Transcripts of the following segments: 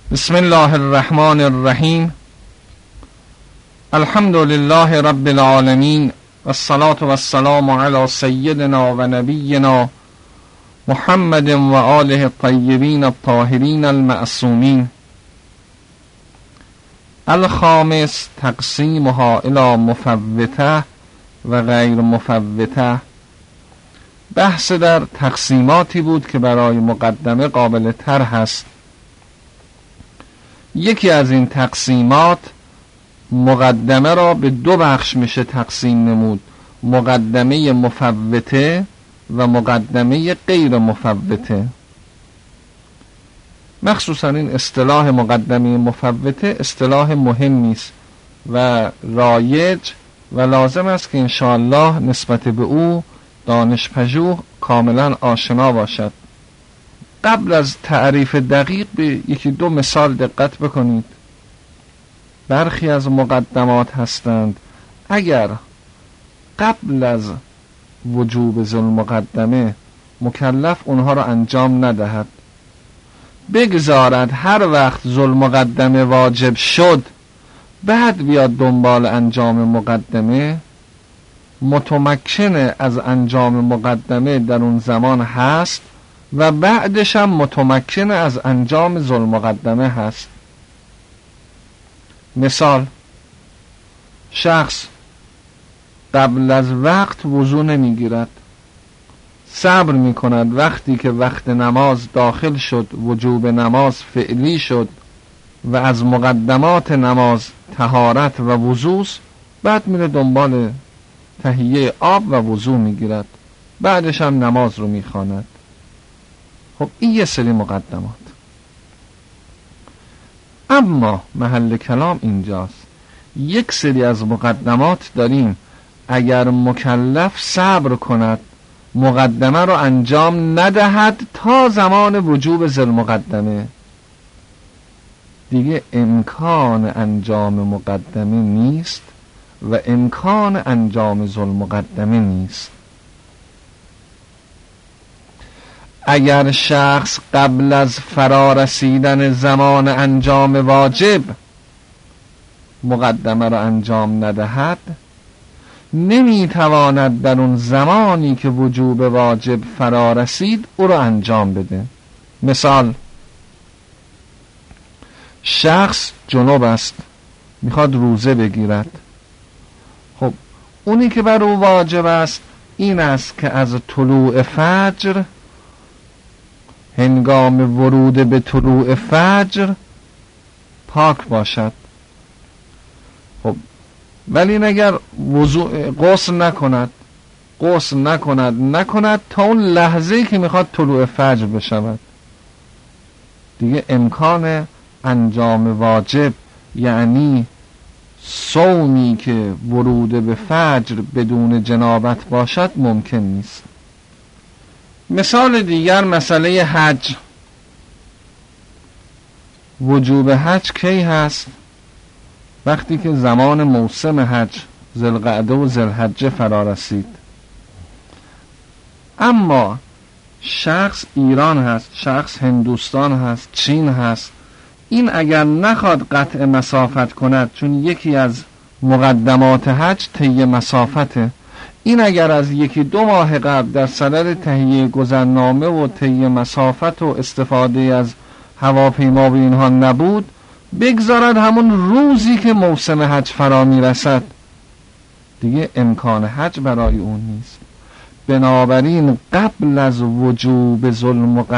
بسم الله الرحمن الرحیم. الحمد لله رب العالمین والصلاة والسلام علی سیدنا و نبینا محمد و آله الطیبین الطاهرین المعصومین. الخامس تقسیمها الی مفوته و غیر مفوته. بحث در تقسیماتی بود که برای مقدمه قابل طرح است. یکی از این تقسیمات مقدمه را به دو بخش میشه تقسیم نمود: مقدمه مفوته و مقدمه غیر مفوته. مخصوصا این اصطلاح مقدمه مفوته اصطلاح مهمی است و رایج و لازم است که انشاءالله نسبت به او دانشپژوه کاملا آشنا باشد. قبل از تعریف دقیق به یکی دو مثال دقت بکنید. برخی از مقدمات هستند اگر قبل از وجوب ذی المقدمه مکلف اونها را انجام ندهد، بگذارد هر وقت ذی المقدمه واجب شد بعد بیاد دنبال انجام مقدمه، متمکن از انجام مقدمه در اون زمان هست و بعدش هم متمکن از انجام ذی المقدمه هست. مثال: شخص قبل از وقت وضو نمیگیرد، صبر میکند وقتی که وقت نماز داخل شد، وجوب نماز فعلی شد و از مقدمات نماز طهارت و وضو، بعد میره دنبال تهیه آب و وضو میگیرد، بعدش هم نماز رو میخواند. خب این یه سری مقدمات. اما محل کلام اینجاست، یک سری از مقدمات داریم اگر مکلف صبر کند مقدمه رو انجام ندهد تا زمان وجوب ذی المقدمه، دیگه امکان انجام مقدمه نیست و امکان انجام ذی المقدمه نیست. اگر شخص قبل از فرا رسیدن زمان انجام واجب مقدمه را انجام ندهد، نمیتواند در اون زمانی که وجوب واجب فرا رسید او را انجام بده. مثال: شخص جنوب است، میخواد روزه بگیرد. خب اونی که بر او واجب است این است که از طلوع فجر، هنگام ورود به طلوع فجر پاک باشد. خب ولی اگر غسل نکند تا اون لحظه‌ای که میخواد طلوع فجر بشود، دیگه امکان انجام واجب یعنی صومی که ورود به فجر بدون جنابت باشد ممکن نیست. مثال دیگر مسئله حج. وجوب حج کی هست؟ وقتی که زمان موسم حج ذوالقعده و ذوالحجه فرا رسید. اما شخص ایران هست، شخص هندوستان هست، چین هست، این اگر نخواد قطع مسافت کند، چون یکی از مقدمات حج طی مسافته، این اگر از یکی دو ماه قبل در صدد تهیه گذرنامه و طی مسافت و استفاده از هواپیما و اینها نبود، بگذارد همون روزی که موسم حج فرا میرسد، دیگه امکان حج برای اون نیست. بنابراین قبل از وجوب ذی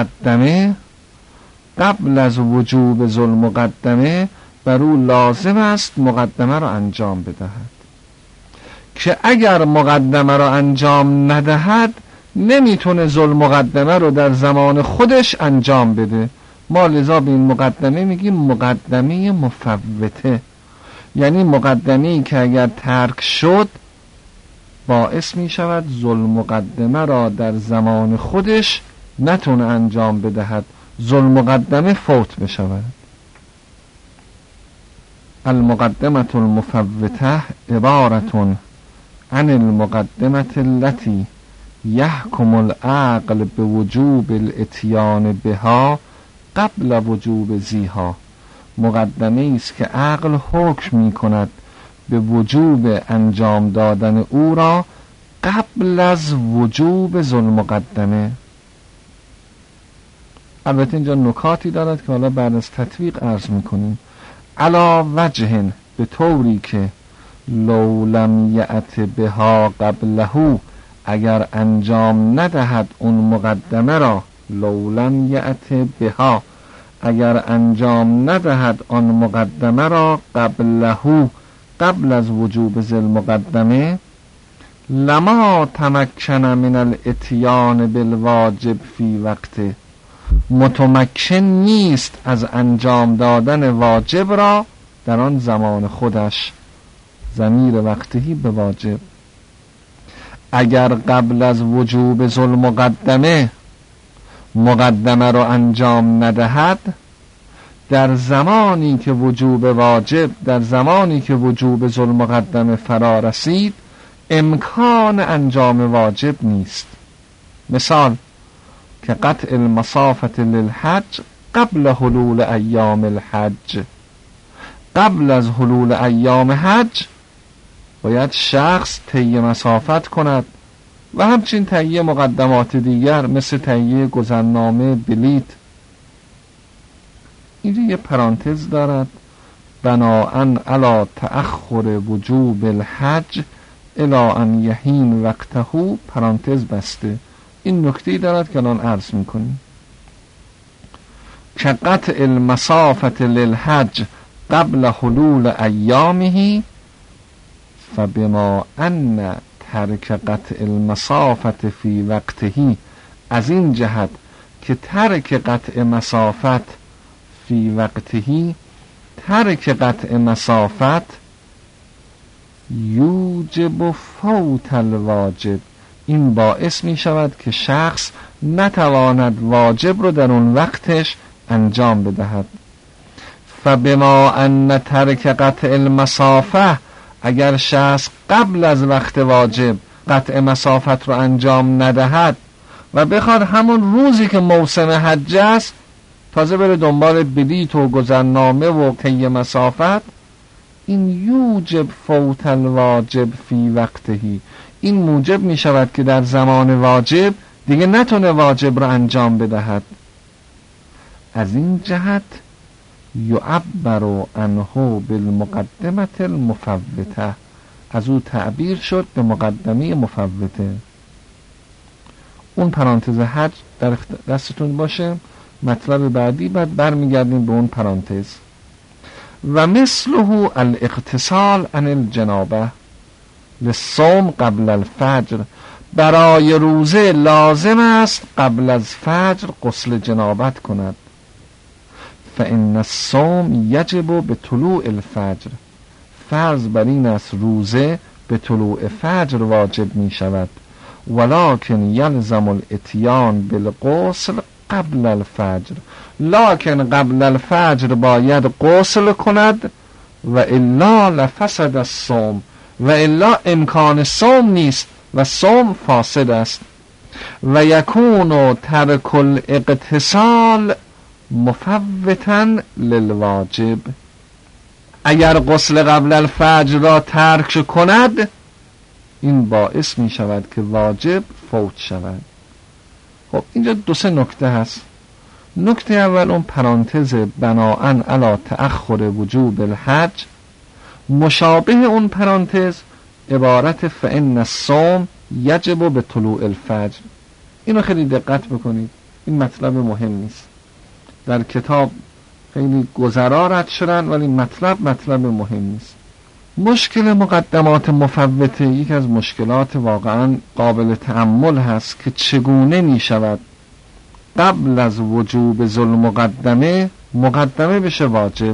المقدمه بر او لازم است مقدمه را انجام بدهد، که اگر مقدمه را انجام ندهد نمیتونه ذی المقدمه رو در زمان خودش انجام بده. ما لذا به این مقدمه میگیم مقدمه مفوته، یعنی مقدمه‌ای که اگر ترک شد باعث میشود ذی المقدمه را در زمان خودش نتونه انجام بدهد، ذی المقدمه فوت بشود. المقدمه المفوته عبارة عن المقدمه التي يحكم العقل بوجوب الاتيان بها قبل وجوب ذیها مقدمه است که عقل حکم می کند به وجوب انجام دادن او را قبل از وجوب ذوالمقدمه. البته اینجا نکاتی دارد که حالا بعد از تطبیق عرض میکنیم. علا وجه، به طوری که لو لم یأت بها قبله، اگر انجام ندهد اون مقدمه را، لو لم یأت بها، اگر انجام ندهد آن مقدمه را قبله، قبل از وجوب ذی المقدمه، لما تمکن من الاتیان بالواجب فی وقته، متمکن نیست از انجام دادن واجب را در آن زمان خودش. ضمیر وقتهی به واجب. اگر قبل از وجوب ذوالمقدمه مقدمه را انجام ندهد، در زمانی که وجوب واجب، در زمانی که وجوب ذوالمقدمه فرا رسید، امکان انجام واجب نیست. مثال که قطع المسافة للحج قبل حلول ایام الحج. قبل از حلول ایام حج باید شخص طی مسافت کند و همچنین تهیه مقدمات دیگر مثل تهیه گذرنامه، بلیط. اینجا یه پرانتز دارد، بناءً علی تأخر وجوب الحج الی ان یحین وقته، پرانتز بسته. این نکته دارد که الان عرض میکنیم که قطع المسافة للحج قبل حلول ایامه، فبما ان ترک قطع المسافة فی وقته، از این جهت که ترک قطع مسافت فی وقته، ترک قطع مسافت یوجب فوت الواجب، این باعث می شود که شخص نتواند واجب رو در اون وقتش انجام بدهد. فبما ان ترک قطع المسافه، اگر شخص قبل از وقت واجب قطع مسافت رو انجام ندهد و بخواد همون روزی که موسم حج است تازه بره دنبال بلیط و گذرنامه و طی مسافت، این یوجب فوت الواجب فی وقتهی، این موجب می شود که در زمان واجب دیگه نتونه واجب رو انجام بدهد. از این جهت یعبر عنه بالمقدمة المفوته، از او تعبیر شد به مقدمه مفوته. اون پرانتز حج در دستتون باشه، مطلب بعدی بعد برمیگردیم به اون پرانتز. و مثله الاغتسال عن الجنابه للصوم قبل الفجر، برای روزه لازم است قبل از فجر غسل جنابت کند. فإن الصوم یجب به طلوع الفجر، فرض بر این است روزه به طلوع فجر واجب می شود. ولکن یلزم الاتیان بالغسل قبل الفجر، لکن قبل الفجر باید غسل کند، و الا لفسد الصوم، و الا امکان صوم نیست و صوم فاسد است. و یکون ترک الاغتسال مفوتا للواجب، اگر غسل قبل الفجر را ترک کند این باعث می شود که واجب فوت شود. خب اینجا دو سه نکته هست. نکته اول اون پرانتز بناءً علی تأخر وجوب الحج، مشابه اون پرانتز عبارت فإن الصوم یجب به طلوع الفجر. اینو خیلی دقت بکنید، این مطلب مهم نیست، در کتاب خیلی گذرا رد شدن ولی مطلب مهم نیست. مشکل مقدمات مفوته یک از مشکلات واقعا قابل تأمل هست که چگونه می شود قبل از وجوب ذوالمقدمه مقدمه بشه واجب.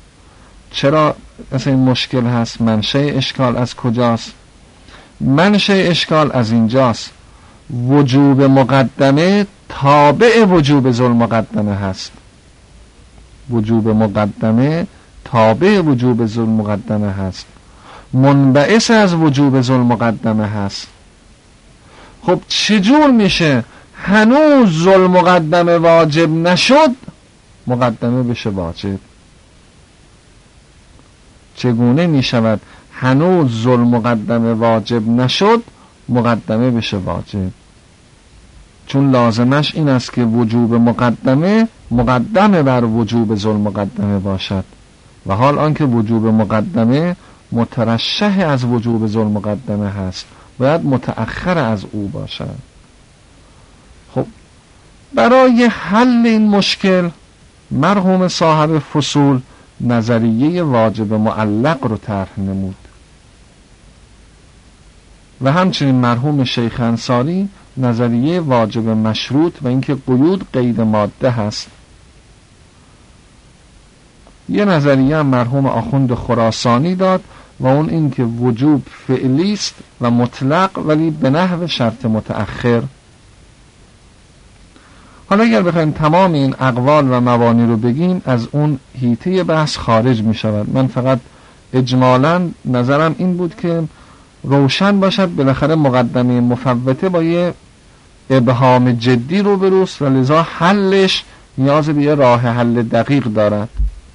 چرا اصلا این مشکل هست؟ منشأ اشکال از کجاست؟ منشأ اشکال از اینجاست، وجوب مقدمه تابع وجوب ذوالمقدمه هست. وجوب مقدمه تابع وجوب ذوالمقدمه هست، منبعث از وجوب ذوالمقدمه هست. خب چجور میشه هنوز ذوالمقدمه واجب نشد مقدمه بشه واجب؟ چگونه می شود هنوز ذوالمقدمه واجب نشد مقدمه بشه واجب؟ چون لازمش این است که وجوب مقدمه مقدمه بر وجوب ذوالمقدمه باشد، و حال آنکه وجوب مقدمه مترشح از وجوب ذوالمقدمه هست، باید متأخر از او باشد. خب برای حل این مشکل مرحوم صاحب فصول نظریه واجب معلق رو طرح نمود و همچنین مرحوم شیخ انصاری نظریه واجب مشروط و اینکه قیود قید ماده هست. یه نظریه هم مرحوم آخوند خراسانی داد و اون این که وجوب فعلی است و مطلق ولی به نحو شرط متأخر. حالا اگر بخوایم تمام این اقوال و مبانی رو بگیم از اون حیطه بحث خارج می شود. من فقط اجمالاً نظرم این بود که روشن باشد بالاخره مقدمه مفوته با یه ابهام جدی رو بروست و لذا حلش نیاز به یه راه حل دقیق دارد.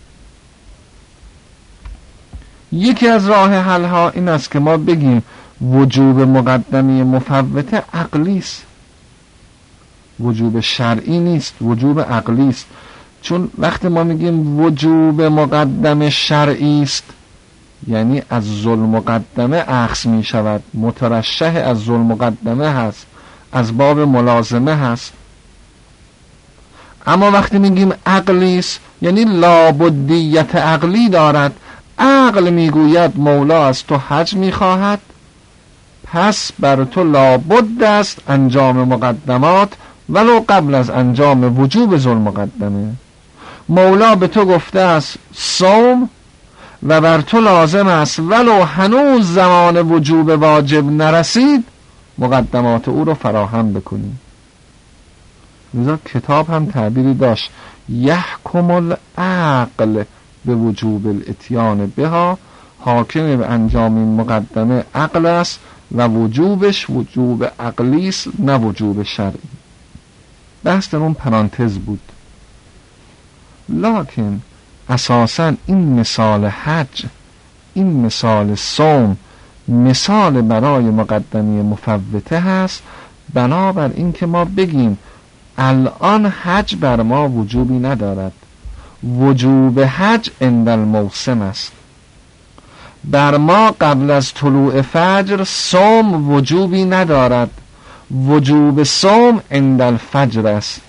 یکی از راه حل ها این است که ما بگیم وجوب مقدمه مفوته عقلی است، وجوب شرعی نیست، وجوب عقلی است. چون وقتی ما میگیم وجوب مقدمه شرعی است یعنی از ذوالمقدمه اخذ می شود، مترشح از ذوالمقدمه هست، از باب ملازمه هست. اما وقتی میگیم عقلی است یعنی لابدیت عقلی دارد. عقل میگوید مولا از تو حج میخواهد، پس بر تو لابد است انجام مقدمات ولو قبل از انجام وجوب ذوالمقدمه. مولا به تو گفته است صوم و بر تو لازم است ولو هنوز زمان وجوب واجب نرسید مقدمات او رو فراهم بکنی. لذا کتاب هم تعبیری داشت یحکم العقل به وجوب الاتیان بها، حاکم به انجام این مقدمه عقل است و وجوبش وجوب عقلی است نه وجوب شرعی. بحث در اون پرانتز بود. لکن اساساً این مثال حج، این مثال صوم مثال برای مقدمه مفوته هست، بنابر این که ما بگیم الان حج بر ما وجوبی ندارد، وجوب حج عند الموسم است. بر ما قبل از طلوع فجر صوم وجوبی ندارد، وجوب صوم عند الفجر است.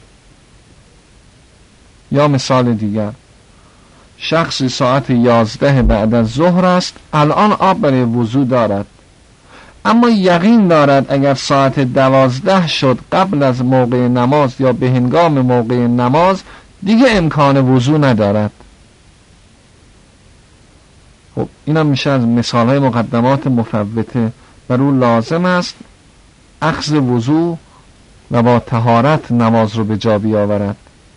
یا مثال دیگر، شخصی ساعت 11 بعد از ظهر است، الان آب برای وضو دارد، اما یقین دارد اگر ساعت 12 شد قبل از موقع نماز یا به هنگام موقع نماز دیگه امکان وضو ندارد. خب اینم میشه از مثالهای مقدمات مفوته. بر او لازم است اخذ وضو و با طهارت نماز رو به جا بیاورد.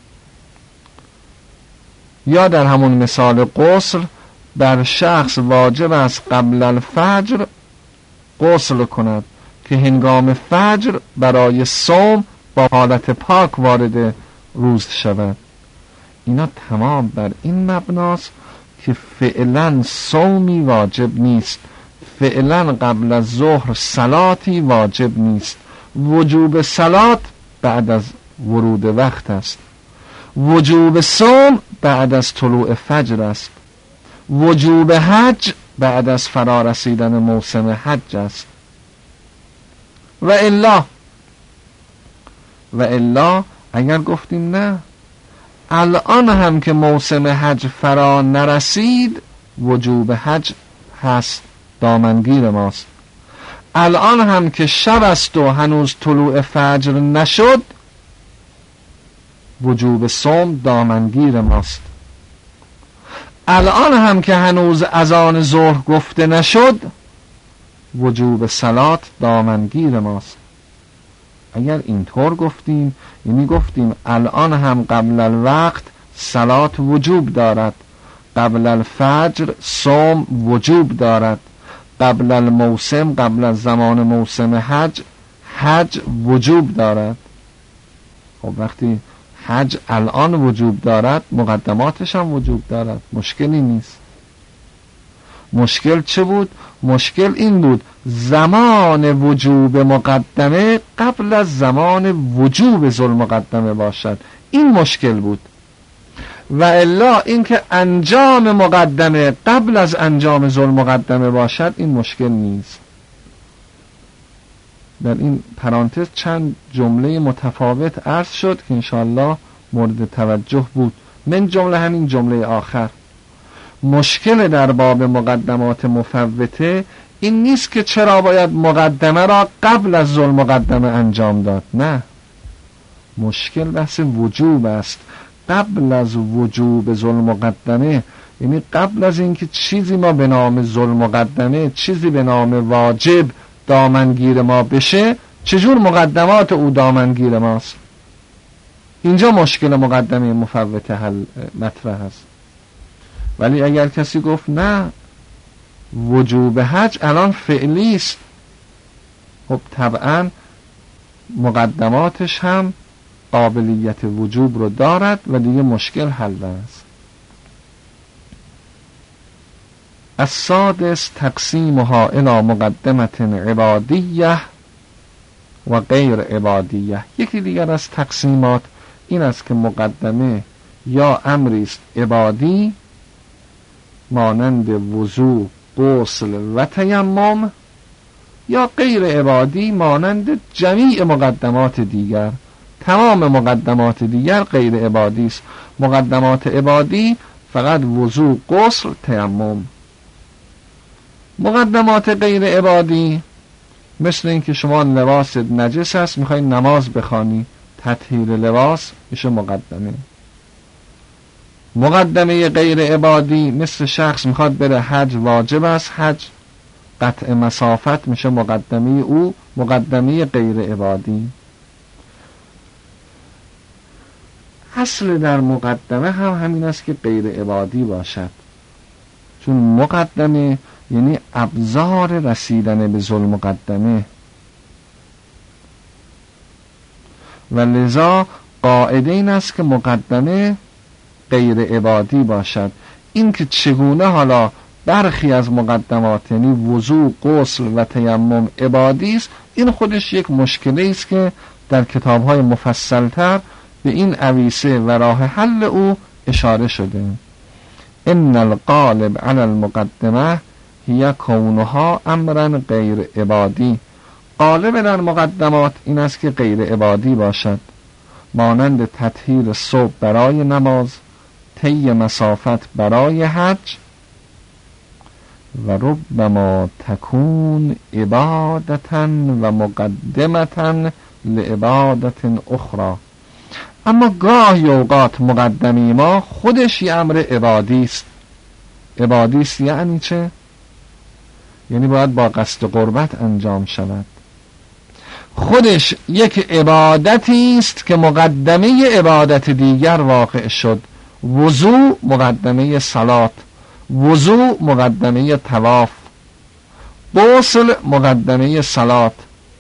یا در همون مثال غسل، بر شخص واجب است قبل الفجر غسل کند که هنگام فجر برای صوم با حالت پاک وارد روز شود. اینا تمام بر این مبناست که فعلا صومی واجب نیست، فعلا قبل از ظهر صلاتی واجب نیست، وجوب صلات بعد از ورود وقت است، وجوب صوم بعد از طلوع فجر است، وجوب حج بعد از فرا رسیدن موسم حج است. و الا اگر گفتیم نه الان هم که موسم حج فرا نرسید وجوب حج هست، دامنگیر ماست، الان هم که شب است و هنوز طلوع فجر نشد وجوب صوم دامنگیر ماست، الان هم که هنوز اذان ظهر گفته نشد وجوب صلات دامنگیر ماست. اگر اینطور گفتیم یعنی گفتیم الان هم قبل الوقت صلات وجوب دارد، قبل الفجر صوم وجوب دارد، قبل الموسم قبل از زمان موسم حج وجوب دارد. خب وقتی حج الان وجوب دارد مقدماتش هم وجوب دارد، مشکلی نیست. مشکل چه بود؟ مشکل این بود زمان وجوب مقدمه قبل از زمان وجوب ذوالمقدمه باشد. این مشکل بود. و الا اینکه انجام مقدمه قبل از انجام ذوالمقدمه باشد این مشکل نیست. در این پرانتز چند جمله متفاوت عرض شد که انشاءالله مورد توجه بود، من جمله همین جمله آخر. مشکل در باب مقدمات مفوته این نیست که چرا باید مقدمه را قبل از ذوالمقدمه انجام داد، نه، مشکل بحث وجوب است. قبل از وجوب ذوالمقدمه، یعنی قبل از اینکه چیزی ما به نام ذوالمقدمه، چیزی به نام واجب دامنگیر ما بشه، چجور مقدمات او دامنگیر ماست؟ اینجا مشکل مقدمه مفوته حل مطرح است. ولی اگر کسی گفت نه وجوب حج الان فعلی است، خب طبعا مقدماتش هم قابلیت وجوب رو دارد و دیگه مشکل حل است. السادس تقسیمها الى مقدمة عبادیه و غیر عبادیه. یکی دیگر از تقسیمات این است که مقدمه یا امری است عبادی مانند وضو، غسل و تیمم، یا غیر عبادی مانند جمیع مقدمات دیگر. تمام مقدمات دیگر غیر عبادی است. مقدمات عبادی فقط وضو، غسل، تیمم. مقدمات غیر عبادی مثل اینکه شما لباس نجس است میخوای نماز بخوانی، تطهیر لباس میشه مقدمه. مقدمه غیر عبادی مثل شخص میخواد بره حج، واجب است حج، قطع مسافت میشه مقدمه او، مقدمه غیر عبادی. اصل در مقدمه هم همین است که غیر عبادی باشد، چون مقدمه یعنی ابزار رسیدن به ذوالمقدمه و لذا قاعده این است که مقدمه غیر عبادی باشد. این که چگونه حالا برخی از مقدمات یعنی وضو، غسل و تیمم عبادی است، این خودش یک مشکلی است که در کتاب‌های مفصل‌تر به این عویصه و راه حل او اشاره شده. ان الغالب علی المقدمه هی کونها امرا غیر عبادی. غالب در مقدمات این است که غیر عبادی باشد، مانند تطهیر صبح برای نماز، طی مسافت برای حج، و ربما تکون عبادتا و مقدمتا لعبادت اخرى. اما گاهی اوقات مقدمی ما خودش یه امر عبادی است. عبادی است یعنی چه؟ یعنی باید با قصد قربت انجام شود. خودش یک عبادتی است که مقدمه عبادت دیگر واقع شد. وضو مقدمه صلات، وضو مقدمه طواف، غسل مقدمه صلات،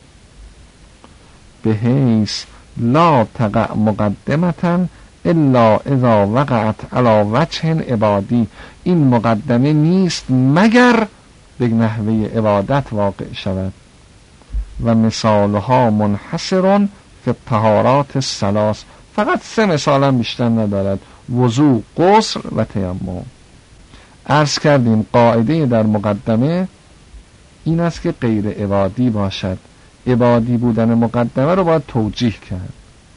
به حیث لا تقع مقدمتا الا اذا وقعت علی وجه عبادی. این مقدمه نیست مگر به نحوه عبادت واقع شود. و مثالها منحصر فی الطهارات الثلاث. فقط 3 مثال هم بیشتر ندارد: وضو، غسل و تیمم. عرض کردیم قاعده در مقدمه این است که غیر عبادی باشد. عبادی بودن مقدمه رو باید توجیه کرد.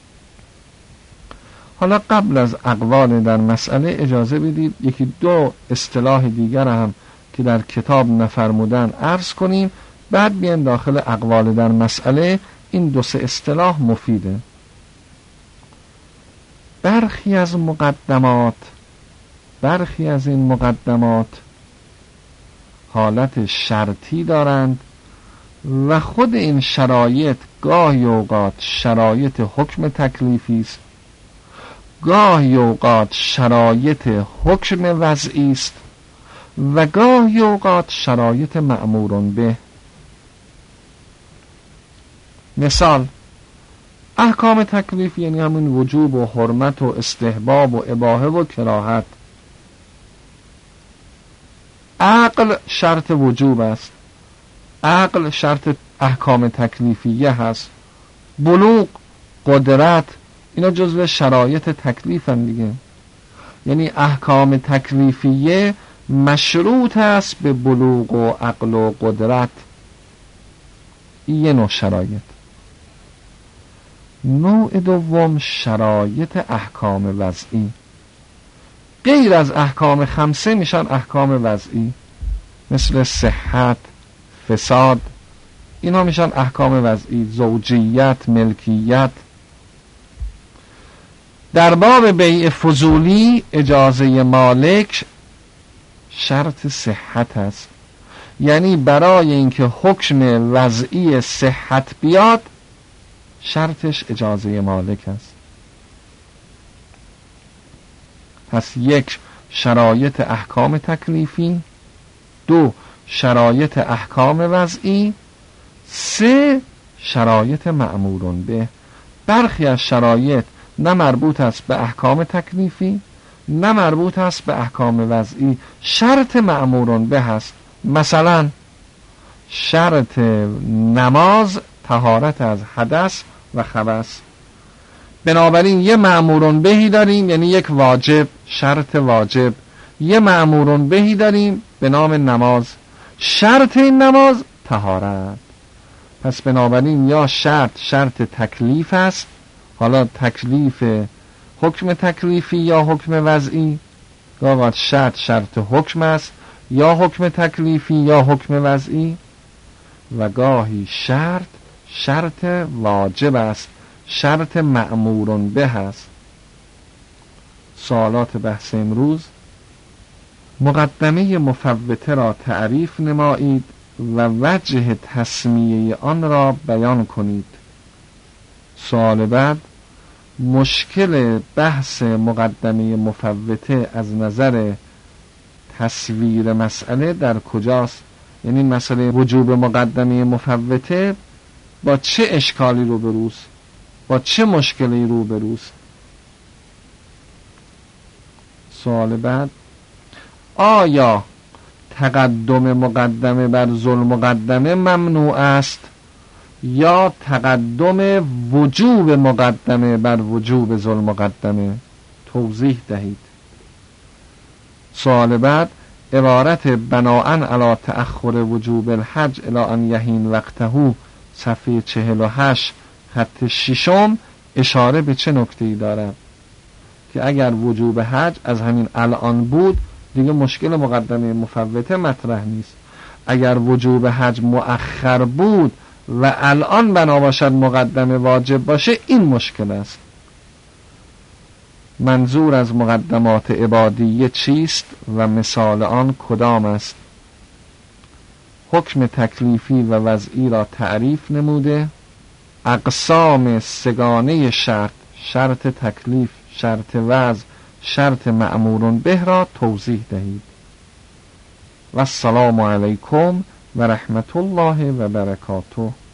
حالا قبل از اقوال در مسئله اجازه بدید یکی 2 اصطلاح دیگر هم که در کتاب نفرمودن عرض کنیم، بعد بیایم داخل اقوال در مسئله. این 2-3 اصطلاح مفیده. برخی از این مقدمات حالت شرطی دارند و خود این شرایط گاهی اوقات شرایط حکم تکلیفی است، گاهی اوقات شرایط حکم وضعی است و گاهی اوقات شرایط مأمورون به. مثال: احکام تکلیف یعنی همین وجوب و حرمت و استحباب و اباحه و کراهت. عقل شرط وجوب است، عقل شرط احکام تکلیفیه هست، بلوغ، قدرت، اینا جزو شرایط تکلیف هم دیگه. یعنی احکام تکلیفیه مشروط است به بلوغ و عقل و قدرت. این یه نوع شرایط. نوع دوم شرایط احکام وضعی. غیر از احکام خمسه میشن احکام وضعی، مثل صحت، فساد، اینا میشن احکام وضعی. زوجیت، ملکیت. در باب بیع فضولی اجازه مالک شرط صحت است، یعنی برای اینکه حکم وضعی صحت بیاد شرطش اجازه مالک است. پس یک، شرایط احکام تکلیفی، دو، شرایط احکام وضعی، سه، شرایط مأمورون به. برخی از شرایط نه مربوط است به احکام تکلیفی نه مربوط است به احکام وضعی، شرط مأمورون به هست. مثلا شرط نماز طهارت از حدث و خبث، بنابراین یه مأمورون بهی داریم، یعنی یک واجب، شرط واجب. یه مأمورون بهی داریم به نام نماز، شرط این نماز طهارت. پس بنابراین یا شرط تکلیف است، حالا تکلیف حکم تکلیفی یا حکم وضعی، گاهی شرط حکم است یا حکم تکلیفی یا حکم وضعی، و گاهی شرط واجب است، شرط مأمورون به است. سوالات بحث امروز: مقدمه مفوته را تعریف نمایید و وجه تسمیه آن را بیان کنید. سوال بعد: مشکل بحث مقدمه مفوته از نظر تصویر مسئله در کجاست؟ یعنی مسئله وجوب مقدمه مفوته با چه اشکالی روبروست، با چه مشکلی روبروست؟ سوال بعد: آیا تقدم مقدمه بر ذوالمقدمه مقدمه ممنوع است یا تقدم وجوب مقدمه بر وجوب ذوالمقدمه؟ توضیح دهید. سوال بعد: عبارت بناءً علی تأخر وجوب الحج الی ان یحین وقته، صفحه 48 خط ششم، اشاره به چه نکته‌ای دارد؟ که اگر وجوب حج از همین الان بود دیگه مشکل مقدمه مفوته مطرح نیست. اگر وجوب حج مؤخر بود و الان بنا باشد مقدمه واجب باشه، این مشکل است. منظور از مقدمات عبادیه چیست و مثال آن کدام است؟ حکم تکلیفی و وضعی را تعریف نموده. اقسام سگانه شرط تکلیف، شرط وضع، شرط مأمورون به را توضیح دهید. و السلام علیکم و رحمت الله و برکاته.